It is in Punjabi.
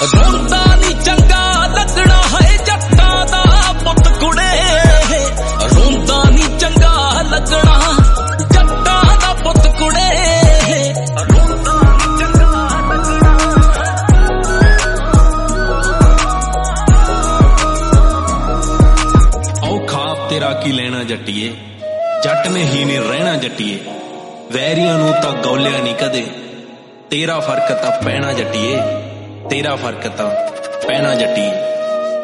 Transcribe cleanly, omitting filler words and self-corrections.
ਰੋਂਦਾ ਨੀ ਚੰਗਾ ਲੱਗਣਾ ਹੈ ਜੱਟਾਂ ਦਾ ਪੁੱਤ ਕੁੜੇ, ਰੋਂਦਾ ਨੀ ਚੰਗਾ ਲੱਗਣਾ ਜੱਟਾਂ ਦਾ ਪੁੱਤ ਕੁੜੇ, ਰੋਂਦਾ ਨੀ ਚੰਗਾ ਲੱਗਣਾ। ਔਖਾ ਤੇਰਾ ਕੀ ਲੈਣਾ ਜੱਟੀਏ, ਜੱਟ ਨੇ ਹੀ ਨਹੀਂ ਰਹਿਣਾ ਜੱਟੀਏ, ਵੈਰੀਆਂ ਨੂੰ ਤਾਂ ਗੌਲਿਆ ਨਹੀਂ ਕਦੇ, ਤੇਰਾ ਫਰਕ ਤਾਂ ਪੈਣਾ ਜੱਟੀਏ, ਤੇਰਾ ਫਰਕ ਤਾਂ ਪੈਣਾ ਜੱਟੀਏ।